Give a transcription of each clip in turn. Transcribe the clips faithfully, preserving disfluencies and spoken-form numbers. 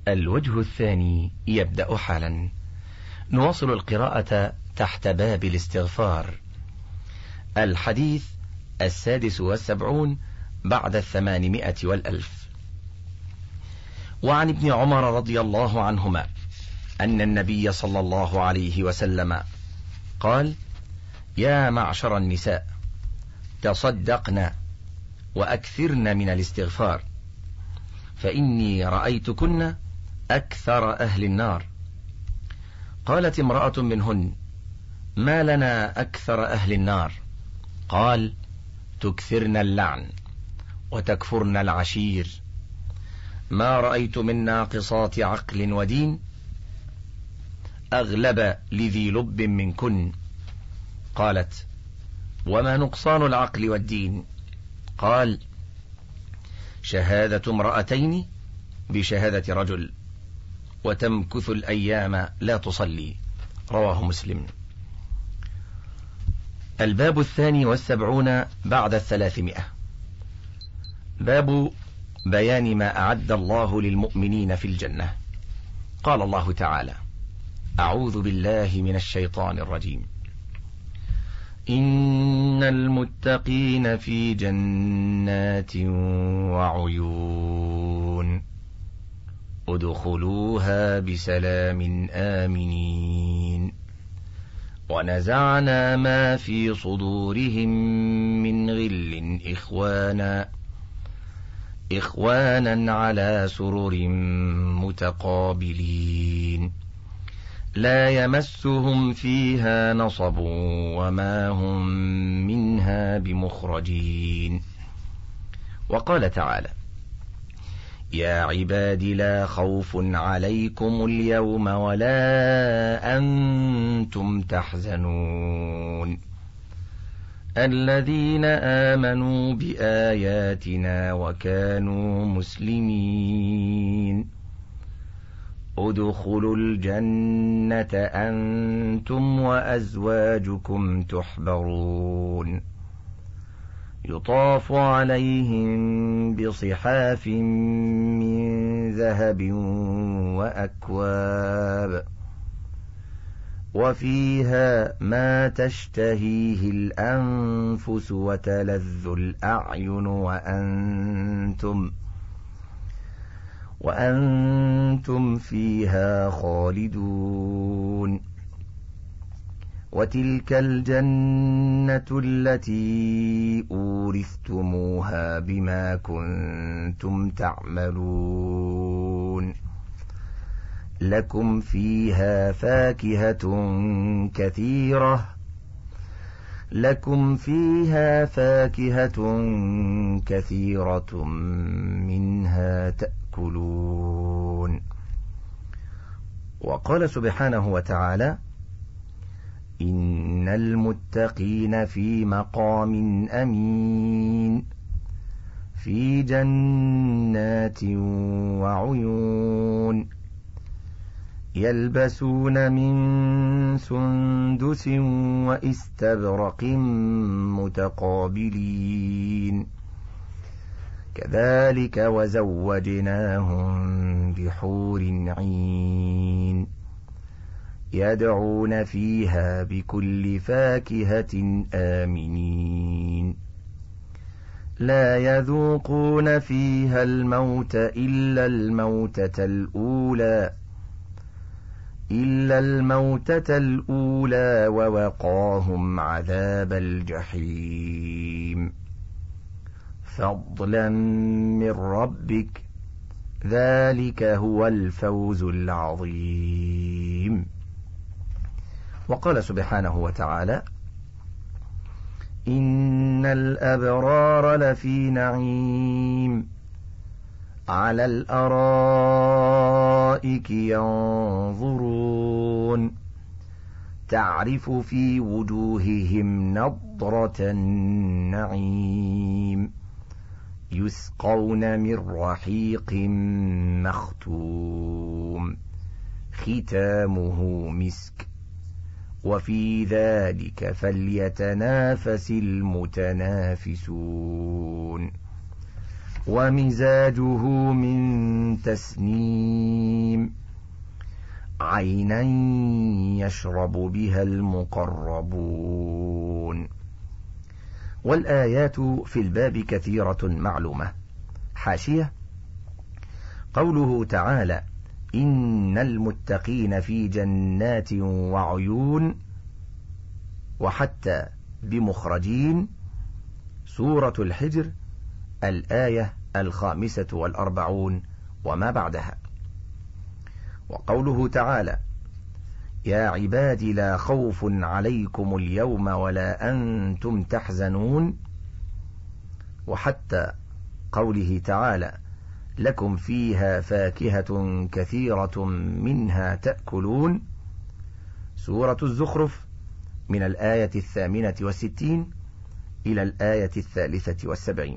الوجه الثاني يبدأ حالا. نواصل القراءة تحت باب الاستغفار. الحديث السادس والسبعون بعد الثمانمائة والألف. وعن ابن عمر رضي الله عنهما أن النبي صلى الله عليه وسلم قال: يا معشر النساء، تصدقن وأكثرن من الاستغفار، فإني رأيتكن أكثر أهل النار. قالت امرأة منهن: ما لنا أكثر أهل النار؟ قال: تكثرن اللعن وتكفرن العشير. ما رأيت من ناقصات عقل ودين أغلب لذي لب منكن. قالت: وما نقصان العقل والدين؟ قال: شهادة امرأتين بشهادة رجل، وتمكث الأيام لا تصلي. رواه مسلم. الباب الثاني والسبعون بعد الثلاثمائة. باب بيان ما أعد الله للمؤمنين في الجنة. قال الله تعالى: أعوذ بالله من الشيطان الرجيم. إن المتقين في جنات وعيون ادخلوها بسلام آمنين. ونزعنا ما في صدورهم من غل إخوانا إخوانا على سرر متقابلين لا يمسهم فيها نصب وما هم منها بمخرجين. وقال تعالى: يا عباد لا خوف عليكم اليوم ولا أنتم تحزنون الذين آمنوا بآياتنا وكانوا مسلمين ادخلوا الجنة أنتم وأزواجكم تحبرون يطاف عليهم بصحاف من ذهب وأكواب وفيها ما تشتهيه الأنفس وتلذ الأعين وأنتم وأنتم فيها خالدون. وتلك الجنة التي أورثتموها بما كنتم تعملون لكم فيها فاكهة كثيرة لكم فيها فاكهة كثيرة منها تأكلون. وقال سبحانه وتعالى: إن المتقين في مقام أمين في جنات وعيون يلبسون من سندس وإستبرق متقابلين كذلك وزوجناهم بحور عين يدعون فيها بكل فاكهة آمنين لا يذوقون فيها الموت إلا الموتة الأولى إلا الموتة الأولى ووقاهم عذاب الجحيم فضلا من ربك ذلك هو الفوز العظيم. وقال سبحانه وتعالى: إن الأبرار لفي نعيم على الأرائك ينظرون تعرف في وجوههم نضرة النعيم يسقون من رحيق مختوم ختامه مسك وفي ذلك فليتنافس المتنافسون. ومزاجه من تسنيم عينا يشرب بها المقربون. والآيات في الباب كثيرة معلومة. حاشية: قوله تعالى: إن المتقين في جنات وعيون، وحتى بمخرجين، سورة الحجر، الآية الخامسة والأربعون وما بعدها. وقوله تعالى: يا عبادي لا خوف عليكم اليوم ولا أنتم تحزنون، وحتى قوله تعالى: لكم فيها فاكهة كثيرة منها تأكلون، سورة الزخرف، من الآية الثامنة والستين إلى الآية الثالثة والسبعين.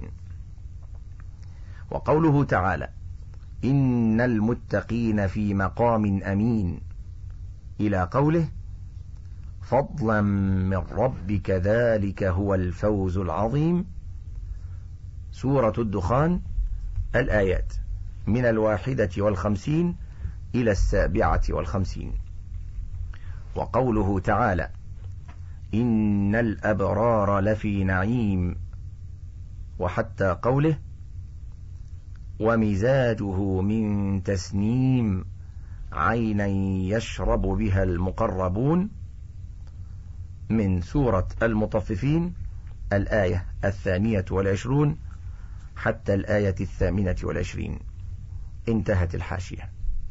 وقوله تعالى: إن المتقين في مقام أمين، إلى قوله: فضلا من ربك ذلك هو الفوز العظيم، سورة الدخان، الآيات من الواحدة والخمسين إلى السابعة والخمسين. وقوله تعالى: إن الأبرار لفي نعيم، وحتى قوله: ومزاجه من تسنيم عينا يشرب بها المقربون، من سورة المطففين، الآية الثانية والعشرون حتى الآية الثامنة والعشرين. انتهت الحاشية.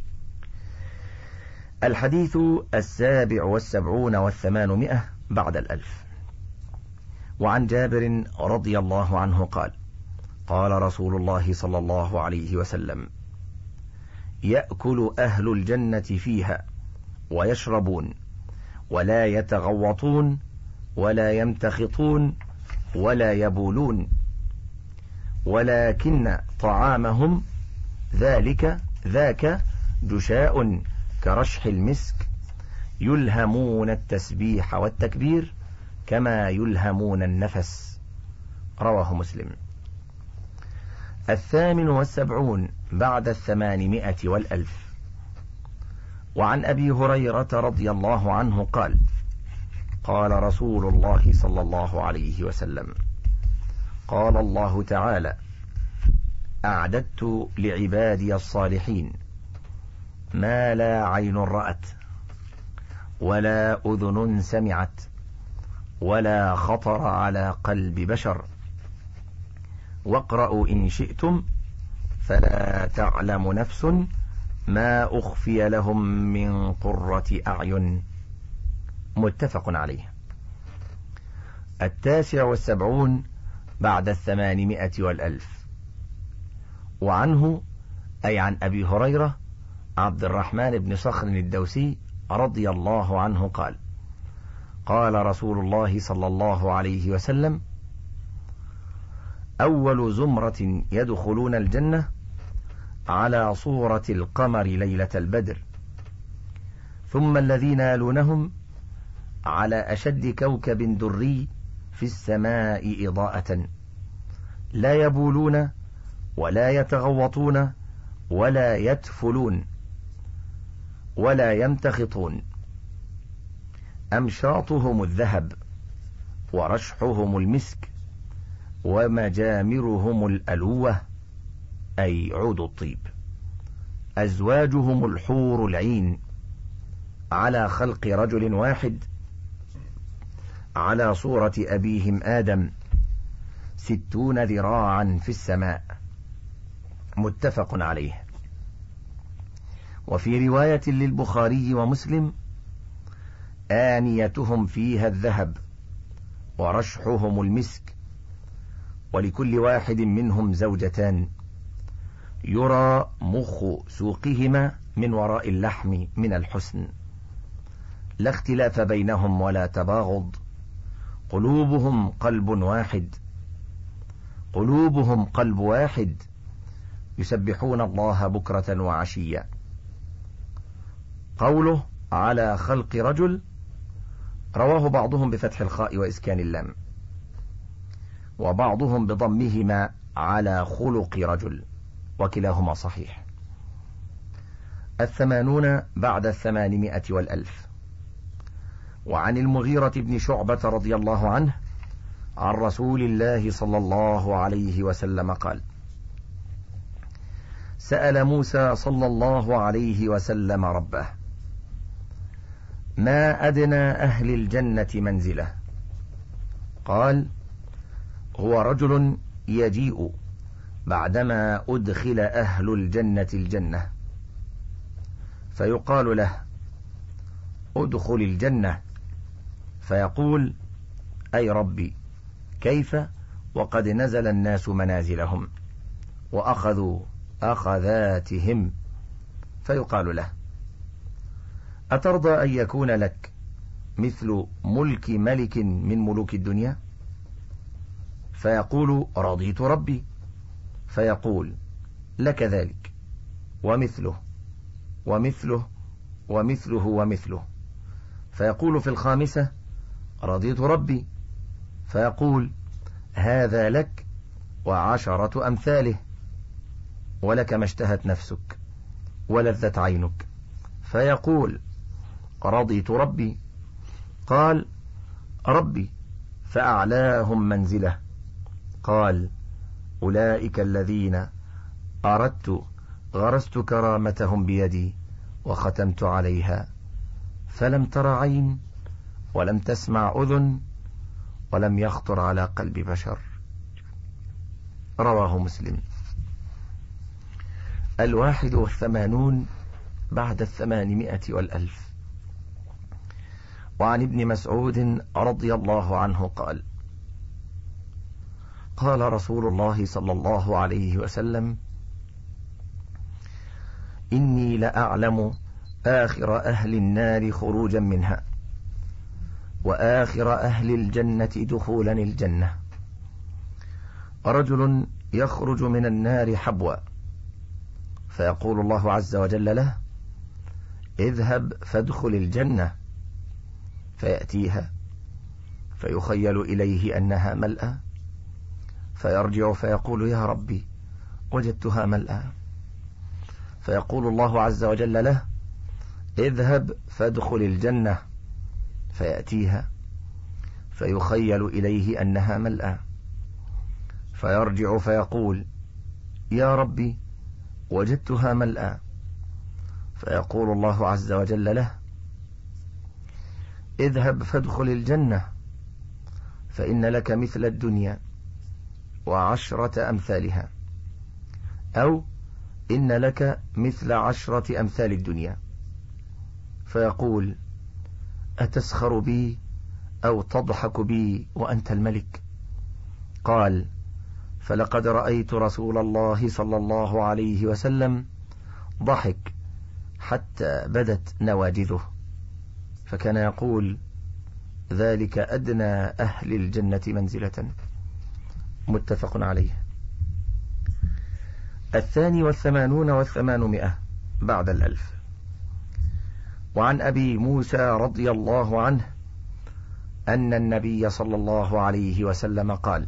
الحديث السابع والسبعون والثمانمائة بعد الألف. وعن جابر رضي الله عنه قال: قال رسول الله صلى الله عليه وسلم: يأكل أهل الجنة فيها ويشربون ولا يتغوطون ولا يمتخطون ولا يبولون، ولكن طعامهم ذلك ذاك جشاء كرشح المسك، يلهمون التسبيح والتكبير كما يلهمون النفس. رواه مسلم. الثامن والسبعون بعد الثمانمائة والألف. وعن أبي هريرة رضي الله عنه قال: قال رسول الله صلى الله عليه وسلم: قال الله تعالى: أعددت لعبادي الصالحين ما لا عين رأت ولا أذن سمعت ولا خطر على قلب بشر. واقرأوا إن شئتم: فلا تعلم نفس ما أخفي لهم من قرة أعين. متفق عليه. التاسع والسبعون بعد الثمانمائة والألف. وعنه، أي عن أبي هريرة عبد الرحمن بن صخر الدوسي رضي الله عنه قال: قال رسول الله صلى الله عليه وسلم: أول زمرة يدخلون الجنة على صورة القمر ليلة البدر، ثم الذين يلونهم على أشد كوكب دري في السماء إضاءة، لا يبولون ولا يتغوطون ولا يتفلون ولا يمتخطون، أمشاطهم الذهب ورشحهم المسك ومجامرهم الألوة، أي عود الطيب، أزواجهم الحور العين، على خلق رجل واحد على صورة أبيهم آدم، ستون ذراعا في السماء. متفق عليه. وفي رواية للبخاري ومسلم: آنيتهم فيها الذهب ورشحهم المسك، ولكل واحد منهم زوجتان، يرى مخ سوقهما من وراء اللحم من الحسن، لا اختلاف بينهم ولا تباغض، قلوبهم قلب واحد قلوبهم قلب واحد يسبحون الله بكرة وعشيا. قوله على خلق رجل رواه بعضهم بفتح الخاء وإسكان اللام، وبعضهم بضمهما على خلق رجل، وكلاهما صحيح. الثمانون بعد الثمانمائة والألف. وعن المغيرة بن شعبة رضي الله عنه عن رسول الله صلى الله عليه وسلم قال: سأل موسى صلى الله عليه وسلم ربه: ما أدنى أهل الجنة منزله؟ قال: هو رجل يجيء بعدما أدخل أهل الجنة الجنة، فيقال له: ادخل الجنة، فيقول: أي ربي، كيف وقد نزل الناس منازلهم وأخذوا أخذاتهم؟ فيقال له: أترضى أن يكون لك مثل ملك ملك من ملوك الدنيا؟ فيقول: رضيت ربي. فيقول: لك ذلك ومثله ومثله ومثله ومثله. فيقول في الخامسة: رضيت ربي. فيقول: هذا لك وعشرة أمثاله، ولك ما اشتهت نفسك ولذت عينك. فيقول: رضيت ربي. قال: ربي، فأعلاهم منزله. قال: أولئك الذين أردت غرست كرامتهم بيدي وختمت عليها، فلم تر عين ولم تسمع أذن ولم يخطر على قلب بشر. رواه مسلم. الواحد والثمانون بعد الثمانمائة والألف. وعن ابن مسعود رضي الله عنه قال: قال رسول الله صلى الله عليه وسلم: إني لأعلم آخر أهل النار خروجا منها وآخر أهل الجنة دخولا الجنة. رجل يخرج من النار حبوا، فيقول الله عز وجل له: اذهب فادخل الجنة. فيأتيها فيخيل إليه أنها ملأى، فيرجع فيقول: يا ربي، وجدتها ملأى. فيقول الله عز وجل له: اذهب فادخل الجنة. فيأتيها فيخيل إليه أنها ملأى، فيرجع فيقول: يا ربي، وجدتها ملأى. فيقول الله عز وجل له: اذهب فادخل الجنة، فإن لك مثل الدنيا وعشرة أمثالها، أو إن لك مثل عشرة أمثال الدنيا. فيقول: أتسخر بي أو تضحك بي وأنت الملك؟ قال: فلقد رأيت رسول الله صلى الله عليه وسلم ضحك حتى بدت نواجذه، فكان يقول: ذلك أدنى أهل الجنة منزلة. متفق عليه. الثاني والثمانون والثمانمائة بعد الألف. وعن أبي موسى رضي الله عنه أن النبي صلى الله عليه وسلم قال: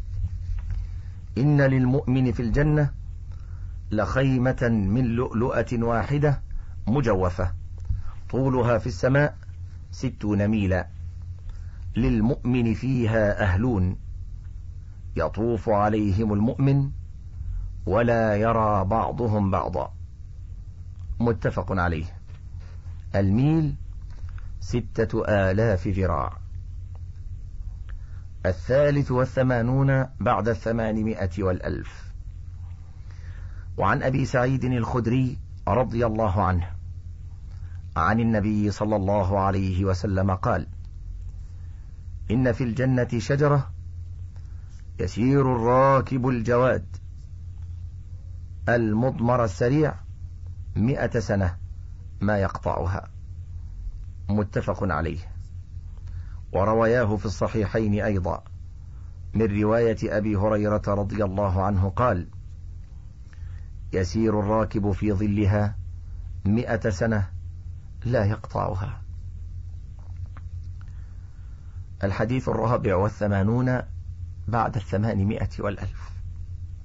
إن للمؤمن في الجنة لخيمة من لؤلؤة واحدة مجوفة طولها في السماء ستون ميلا، للمؤمن فيها أهلون يطوف عليهم المؤمن ولا يرى بعضهم بعضا. متفق عليه. الميل ستة آلاف ذراع. الثالث والثمانون بعد الثمانمائة والألف. وعن أبي سعيد الخدري رضي الله عنه عن النبي صلى الله عليه وسلم قال: إن في الجنة شجرة يسير الراكب الجواد المضمر السريع مئة سنة ما يقطعها. متفق عليه. ورواياه في الصحيحين أيضا من رواية أبي هريرة رضي الله عنه قال: يسير الراكب في ظلها مئة سنة لا يقطعها. الحديث الرابع والثمانون بعد الثمانمائة والألف.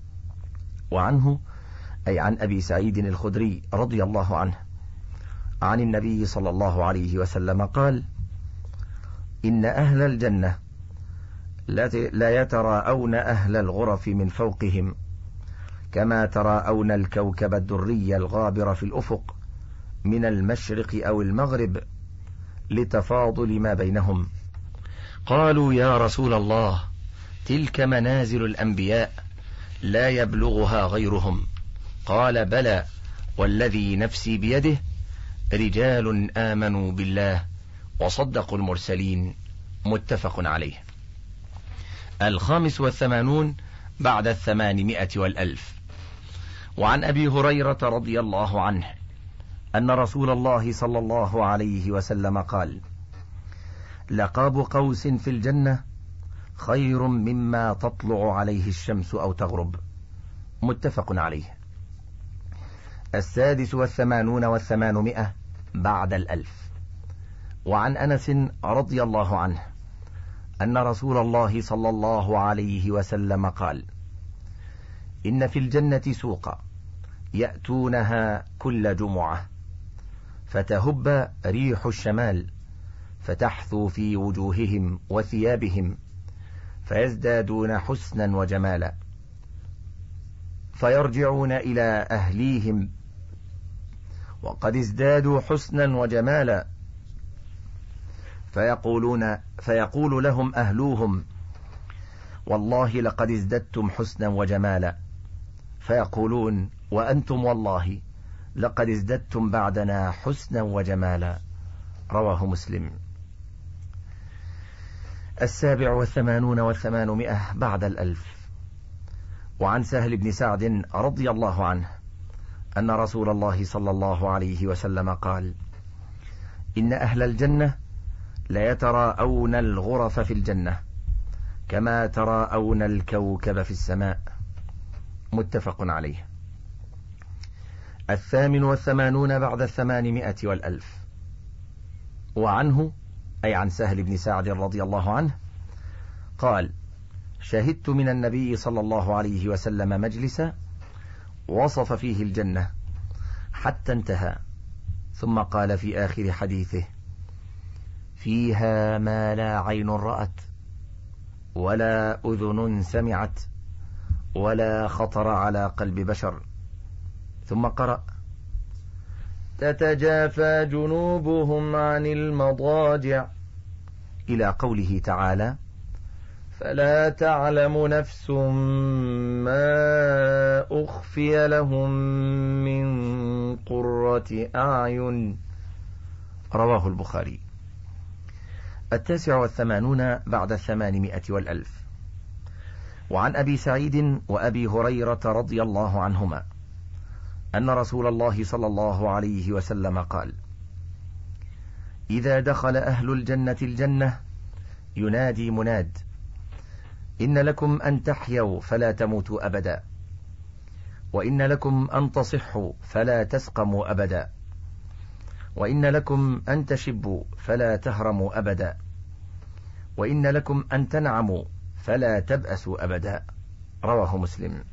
وعنه أي عن أبي سعيد الخدري رضي الله عنه عن النبي صلى الله عليه وسلم قال: إن أهل الجنة لا يتراءون أهل الغرف من فوقهم كما تراءون الكوكب الدري الغابر في الأفق من المشرق أو المغرب لتفاضل ما بينهم. قالوا: يا رسول الله، تلك منازل الأنبياء لا يبلغها غيرهم. قال: بلى، والذي نفسي بيده، رجال آمنوا بالله وصدقوا المرسلين. متفق عليه. الخامس والثمانون بعد الثمانمائة والألف. وعن أبي هريرة رضي الله عنه أن رسول الله صلى الله عليه وسلم قال: لقاب قوس في الجنة خير مما تطلع عليه الشمس أو تغرب. متفق عليه. السادس والثمانون والثمانمائة بعد الألف. وعن أنس رضي الله عنه أن رسول الله صلى الله عليه وسلم قال: إن في الجنة سوقا يأتونها كل جمعة فتهب ريح الشمال فتحثو في وجوههم وثيابهم فيزدادون حسنا وجمالا، فيرجعون إلى أهليهم وقد ازدادوا حسنا وجمالا، فيقولون فيقول لهم أهلوهم: والله لقد ازددتم حسنا وجمالا. فيقولون: وأنتم والله لقد ازددتم بعدنا حسنا وجمالا. رواه مسلم. السابع والثمانون والثمانمائة بعد الألف. وعن سهل بن سعد رضي الله عنه أن رسول الله صلى الله عليه وسلم قال: إن أهل الجنة ليتراءون الغرف في الجنة كما تراءون الكوكب في السماء. متفق عليه. الثامن والثمانون بعد الثمانمائة والألف. وعنه أي عن سهل بن سعد رضي الله عنه قال: شهدت من النبي صلى الله عليه وسلم مجلسا وصف فيه الجنة حتى انتهى، ثم قال في آخر حديثه: فيها ما لا عين رأت ولا أذن سمعت ولا خطر على قلب بشر. ثم قرأ: تتجافى جنوبهم عن المضاجع، إلى قوله تعالى: فلا تعلم نفس ما أخفي لهم من قرة أعين. رواه البخاري. التاسع والثمانون بعد الثمانمائة والألف. وعن أبي سعيد وأبي هريرة رضي الله عنهما أن رسول الله صلى الله عليه وسلم قال: إذا دخل أهل الجنة الجنة ينادي مناد: إن لكم أن تحيوا فلا تموتوا أبدا، وإن لكم أن تصحوا فلا تسقموا أبدا، وإن لكم أن تشبوا فلا تهرموا أبدا، وإن لكم أن تنعموا فلا تبأسوا أبدا. رواه مسلم.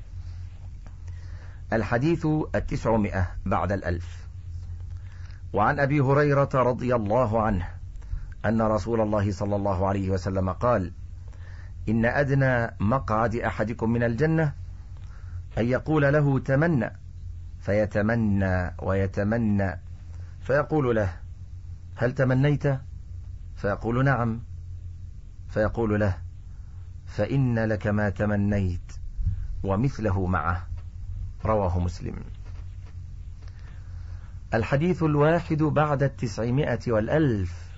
الحديث التسعمائة بعد الألف. وعن أبي هريرة رضي الله عنه أن رسول الله صلى الله عليه وسلم قال: إن أدنى مقعد أحدكم من الجنة أن يقول له تمنى، فيتمنى ويتمنى، فيقول له: هل تمنيت؟ فيقول: نعم. فيقول له: فإن لك ما تمنيت ومثله معه. رواه مسلم. الحديث الواحد بعد التسعمائة والألف.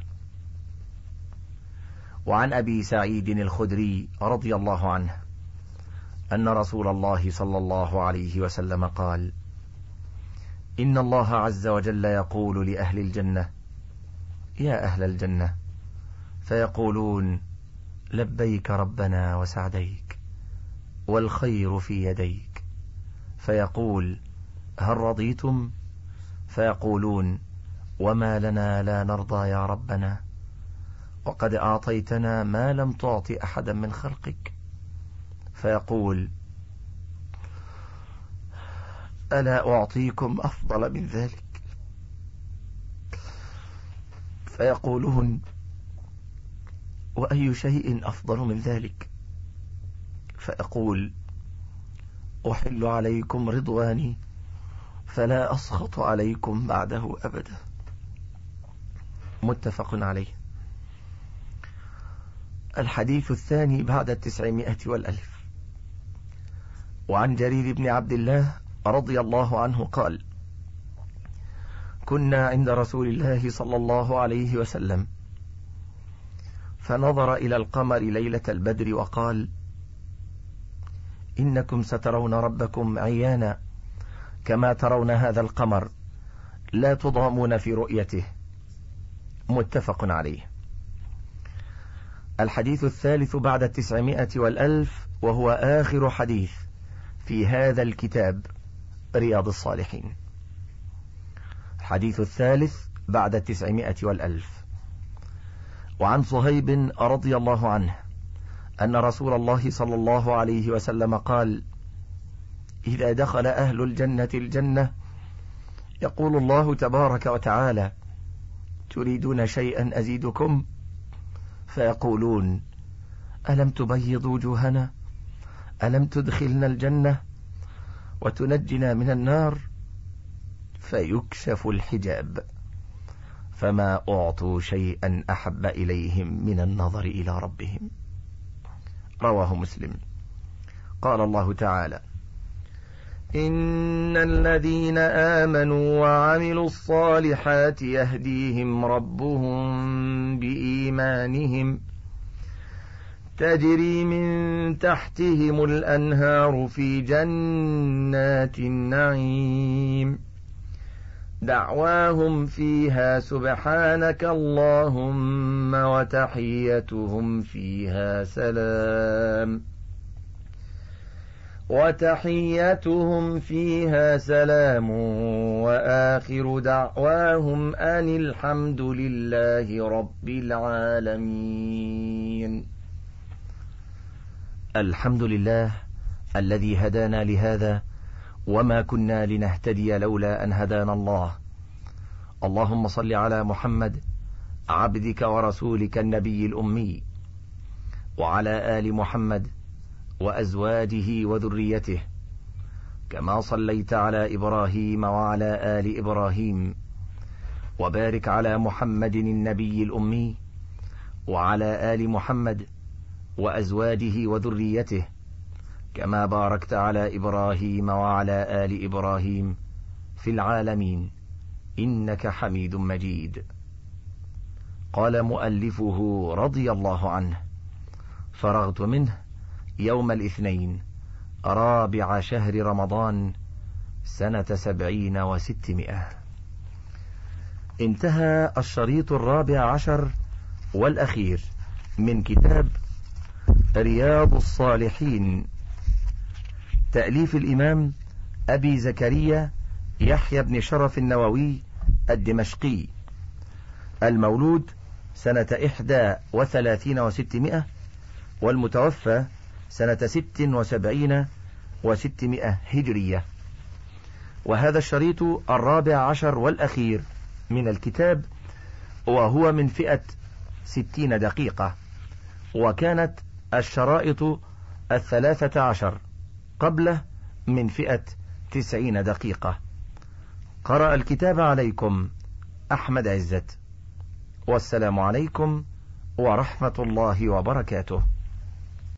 وعن أبي سعيد الخدري رضي الله عنه أن رسول الله صلى الله عليه وسلم قال: إن الله عز وجل يقول لأهل الجنة: يا أهل الجنة، فيقولون: لبيك ربنا وسعديك والخير في يديك. فيقول: هل رضيتم؟ فيقولون: وما لنا لا نرضى يا ربنا، وقد أعطيتنا ما لم تعط أحدا من خلقك. فيقول: ألا أعطيكم أفضل من ذلك؟ فيقولون وأي شيء أفضل من ذلك؟ فأقول أحل عليكم رضواني فلا أسخط عليكم بعده أبدا. متفق عليه. الحديث الثاني بعد التسعمائة والألف. وعن جرير بن عبد الله رضي الله عنه قال: كنا عند رسول الله صلى الله عليه وسلم فنظر إلى القمر ليلة البدر وقال: إنكم سترون ربكم عيانا كما ترون هذا القمر لا تضامون في رؤيته. متفق عليه. الحديث الثالث بعد التسعمائة والألف، وهو آخر حديث في هذا الكتاب رياض الصالحين. الحديث الثالث بعد التسعمائة والألف. وعن صهيب رضي الله عنه أن رسول الله صلى الله عليه وسلم قال: إذا دخل أهل الجنة الجنة يقول الله تبارك وتعالى: تريدون شيئا أزيدكم؟ فيقولون: ألم تبيض وجوهنا؟ ألم تدخلنا الجنة وتنجنا من النار؟ فيكشف الحجاب فما أعطوا شيئا أحب إليهم من النظر إلى ربهم. رواه مسلم. قال الله تعالى: إن الذين آمنوا وعملوا الصالحات يهديهم ربهم بإيمانهم تجري من تحتهم الأنهار في جنات النعيم دعواهم فيها سبحانك اللهم وتحيتهم فيها سلام وتحيتهم فيها سلام وآخر دعواهم أن الحمد لله رب العالمين. الحمد لله الذي هدانا لهذا وما كنا لنهتدي لولا أن هدانا الله. اللهم صل على محمد عبدك ورسولك النبي الأمي، وعلى آل محمد وأزواجه وذريته، كما صليت على إبراهيم وعلى آل إبراهيم، وبارك على محمد النبي الأمي وعلى آل محمد وأزواجه وذريته، كما باركت على إبراهيم وعلى آل إبراهيم في العالمين إنك حميد مجيد. قال مؤلفه رضي الله عنه: فرغت منه يوم الاثنين رابع شهر رمضان سنة سبعين وستمائة. انتهى الشريط الرابع عشر والأخير من كتاب رياض الصالحين، تأليف الإمام أبي زكريا يحيى بن شرف النووي الدمشقي، المولود سنة إحدى وثلاثين وستمائة، والمتوفى سنة ست وسبعين وستمائة هجرية. وهذا الشريط الرابع عشر والأخير من الكتاب، وهو من فئة ستين دقيقة، وكانت الشرائط الثلاثة عشر قبله من فئة تسعين دقيقة. قرأ الكتاب عليكم أحمد عزت، والسلام عليكم ورحمة الله وبركاته.